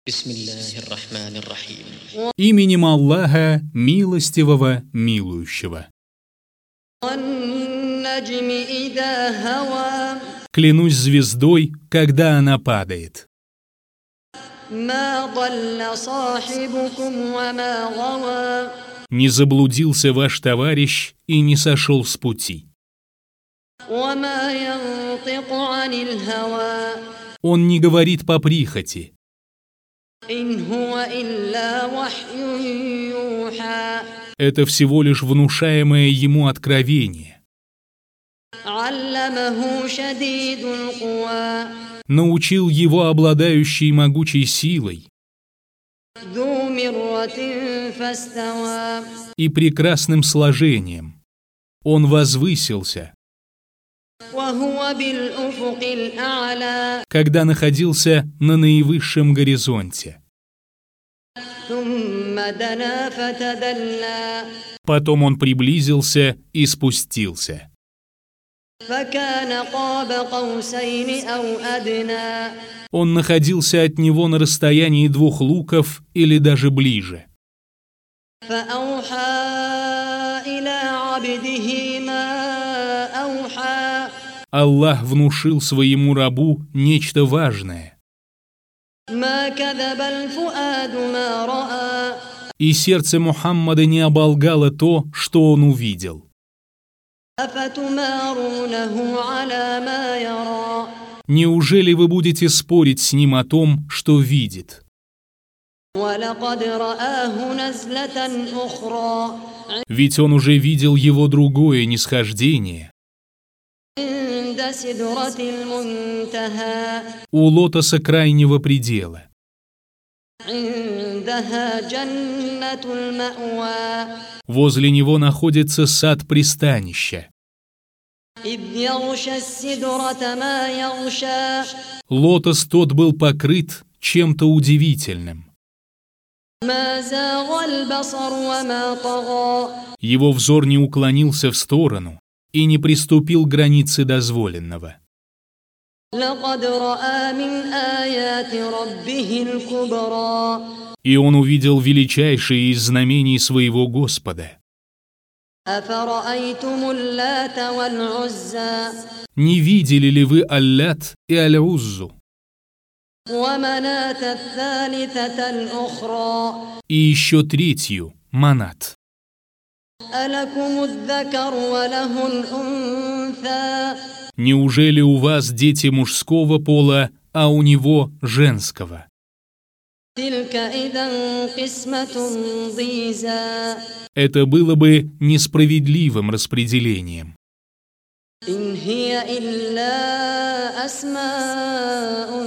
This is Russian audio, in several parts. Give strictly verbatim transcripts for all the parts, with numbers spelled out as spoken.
Бисмиллахир-рахманир-рахим. Именем Аллаха, милостивого, милующего. Wan-наджми ида хава. Клянусь звездой, когда она падает. Ма далла сахибукум ва ма гава. Не заблудился ваш товарищ и не сошел с пути. Ва ма янтику анил хава. Он не говорит по прихоти. Ин хуа илля вахью юха. Это всего лишь внушаемое ему откровение. Алламаху шадидул кува. Научил его обладающий могучей силой Ду мирратин фастава. и прекрасным сложением. Он возвысился, Ва хуа бил уфукил а'ля. когда находился на наивысшем горизонте. Тумма дана фатадалла. Потом он приблизился и спустился. Факана қаба қаусайни ау адна. Он находился от него на расстоянии двух луков или даже ближе. Фауха иля абдихи ма ауха. Аллах внушил своему рабу нечто важное, Ма кадабал фуаду ма раа. и сердце Мухаммада не оболгало то, что он увидел. Афатумарунаху аля ма яра. Неужели вы будете спорить с ним о том, что видит? Валакад рааху назлатан ухра. Ведь он уже видел его другое нисхождение Инда сидратил мунтаха. у лотоса крайнего предела. Индаха джаннатул ма'ва. Возле него находится сад пристанища. إذ يغشى السدرة ما يغشى. Лотос тот был покрыт чем-то удивительным. ما زاغ البصر وما طغى. Его взор не уклонился в сторону и не приступил к границе дозволенного. لقد رأى من آيات ربه الكبرى. И он увидел величайшие из знамений своего Господа. أفرأيتم اللات والعزى. Не видели ли вы Аллят и Аль-Уззу, ومناة الثالثة الأخرى. и еще третью, Манат? ألكم الذكر وله الأنثى. Неужели у вас дети мужского пола, а у него женского? تلك إذا قسمة ضيزى. Это было бы несправедливым распределением. إن هي إلا أسماء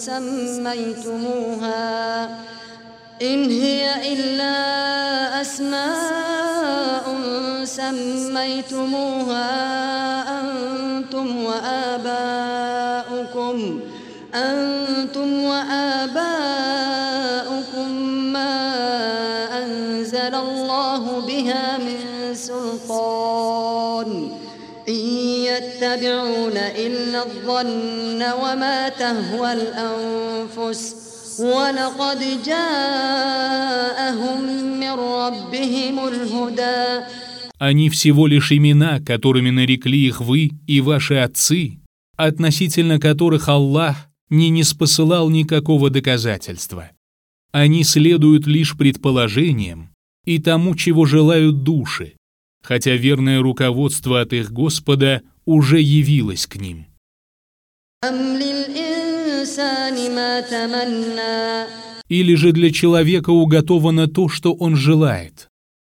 سميتموها. إن هي إلا أسماء سميتموها أنتم وآباؤكم أنتم وآباؤكم ما أنزل الله بها من سلطان إن يتبعون إلا الظن وما تهوى الأنفس ولقد جاءهم من ربهم الهدى. Они всего лишь имена, которыми нарекли их вы и ваши отцы, относительно которых Аллах не ниспосылал никакого доказательства. Они следуют лишь предположениям и тому, чего желают души, хотя верное руководство от их Господа уже явилось к ним. Или же для человека уготовано то, что он желает.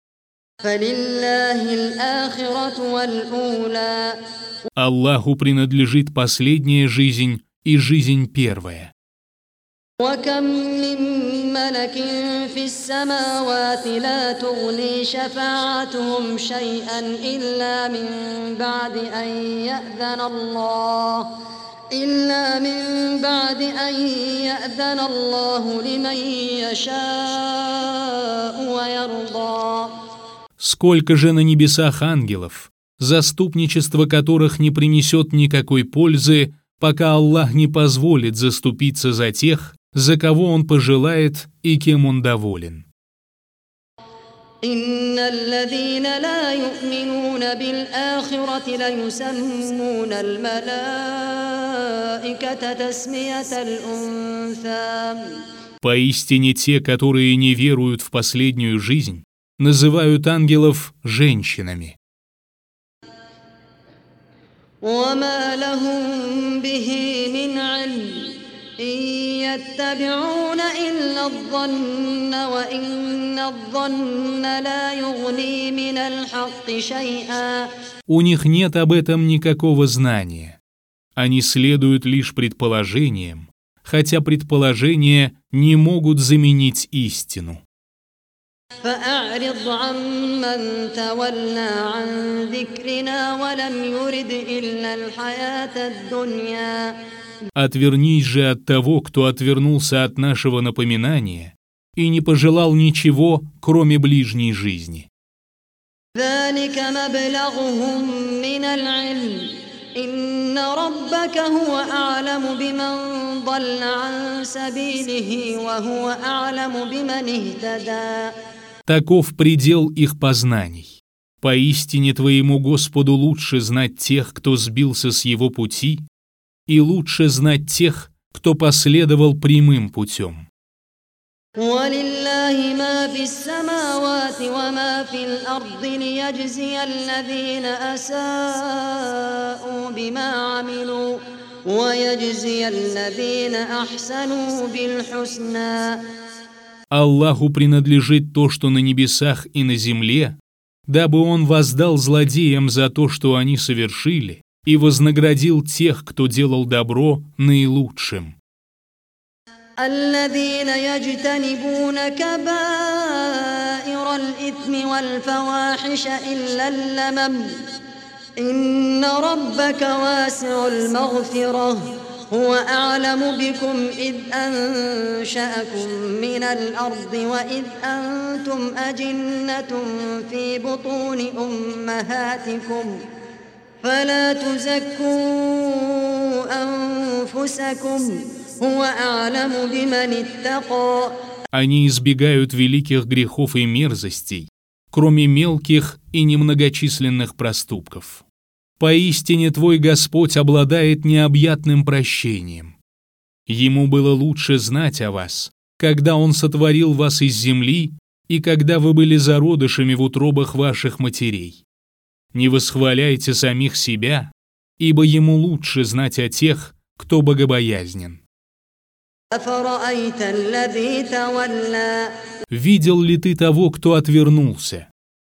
Аллаху принадлежит последняя жизнь и жизнь первая. وكم من ملك في السماوات لا تغني شفاعتهم شيئا إلا من بعد أن يأذن الله إلا من بعد أن يأذن الله لمن يشاء ويرضى. Сколько же на небесах ангелов, заступничество которых не принесет никакой пользы, пока Аллах не позволит заступиться за тех, за кого Он пожелает и кем Он доволен. إن الذين لا يؤمنون بالآخرة ليسمون الملائكة تسمية الأنثى. Поистине те, которые не веруют в последнюю жизнь, называют ангелов женщинами. وما لهم به من علم إن يتبعون إلا الظن وإن الظن لا يغني من الحق شيئا. У них нет об этом никакого знания. Они следуют лишь предположениям, хотя предположения не могут заменить истину. فأعرض عمن تولى عن ذكرنا ولم يرد إلا الحياة الدنيا. Отвернись же от того, кто отвернулся от нашего напоминания и не пожелал ничего, кроме ближней жизни. ذلك مبلغهم من العلم إن ربك هو أعلم بمن ضل عن سبيله وهو أعلم بمن اهتدى. Таков предел их познаний. Поистине твоему Господу лучше знать тех, кто сбился с его пути, и лучше знать тех, кто последовал прямым путем. ولله ما في السماوات وما في الأرض ليجزي الذين أساءوا بما عملوا ويجزي الذين أحسنوا بالحسنى. Аллаху принадлежит то, что на небесах и на земле, дабы Он воздал злодеям за то, что они совершили, и вознаградил тех, кто делал добро, наилучшим. الذين يجتنبون كبائر الإثم والفواحش إلا اللمم إن ربك واسع المغفرة هو أعلم بكم إذ أنشأكم من الأرض وإذ أنتم أجنة في بطون أمهاتكم فلا تزكوا أنفسكم هو أعلم بمن اتقى. Они избегают великих грехов и мерзостей, кроме мелких и немногочисленных проступков. Поистине твой Господь обладает необъятным прощением. Ему было лучше знать о вас, когда Он сотворил вас из земли и когда вы были зародышами в утробах ваших матерей. Не восхваляйте самих себя, ибо Ему лучше знать о тех, кто богобоязнен. Видел ли ты того, кто отвернулся?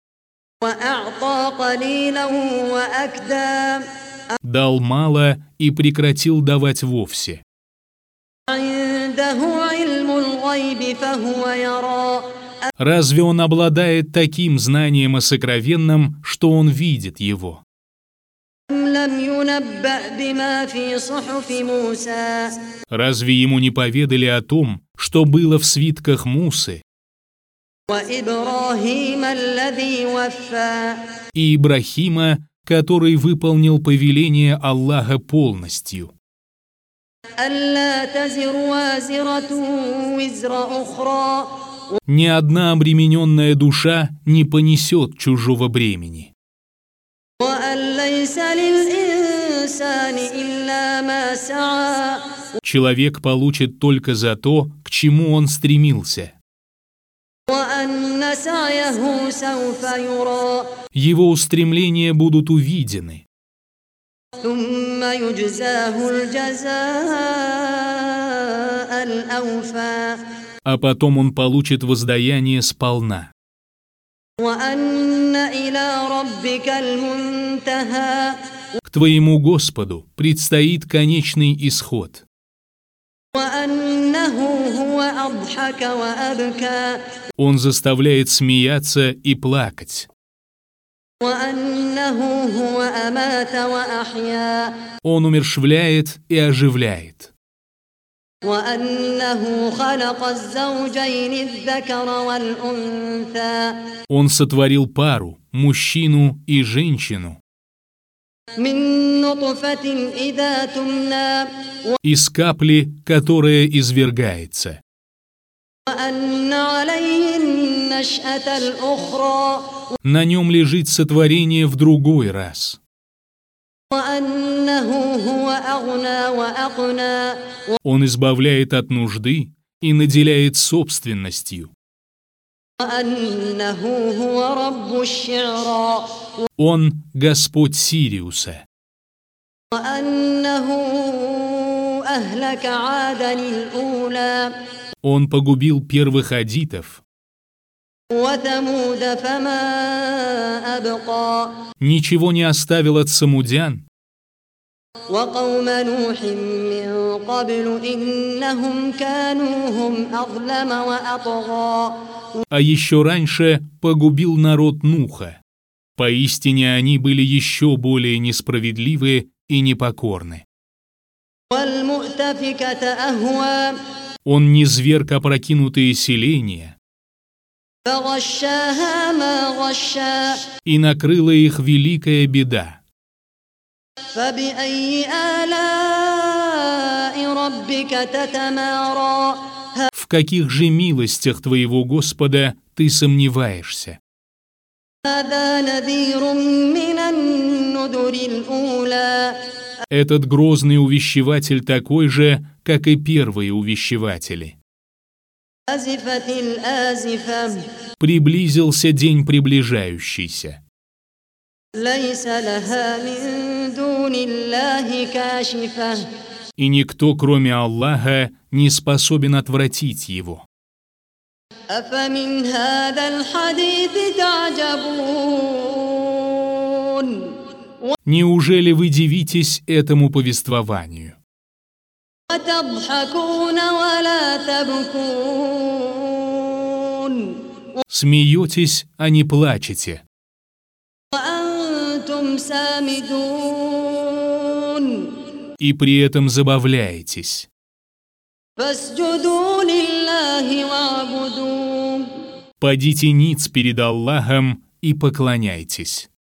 Дал мало и прекратил давать вовсе. Разве он обладает таким знанием о сокровенном, что он видит его? Разве ему не поведали о том, что было в свитках Мусы? И Ибрахима, который выполнил повеление Аллаха полностью. Ни одна обремененная душа не понесет чужого бремени. Человек получит только за то, к чему он стремился. Его устремления будут увидены. А потом он получит воздаяние сполна. К твоему Господу предстоит конечный исход. Он заставляет смеяться и плакать. Он умерщвляет и оживляет. Он сотворил пару, мужчину и женщину. من نطفة إذا تمنى из капли, которая извергается. وأن عليه النشأة الأخرى На нем лежит сотворение в другой раз. وأنه هو أغنى وأقنى Он избавляет от нужды и наделяет собственностью. وأنه هو رب الشعرى Он Господь Сириуса. وأنه أهلك عادا الأولى Он погубил первых адитов. وثمود فما أبقى Ничего не оставил от самудян. وقوم نوح من قبل إنهم كانوا هم أظلم وأطغى А еще раньше погубил народ Нуха. Поистине они были еще более несправедливы и непокорны. والمؤتفكة أهوى Он низверг опрокинутые селения, فغشاها ما غشا и накрыла их великая беда. فبأي آلاء ربك تتمارى В каких же милостях твоего Господа ты сомневаешься? هذا نذير من النذر الأولى Этот грозный увещеватель такой же, как и первые увещеватели. أزفت الآزفة Приблизился день приближающийся. ليس لها من دون الله كاشفة И никто, кроме Аллаха, не способен отвратить его. أفمن هذا الحديث تعجبون Неужели вы дивитесь этому повествованию? وتضحكون ولا تبكون Смеетесь, а не плачете, وأنتم سامدون и при этом забавляетесь. فاسجدوا لله واعبدوا Падите ниц перед Аллахом и поклоняйтесь.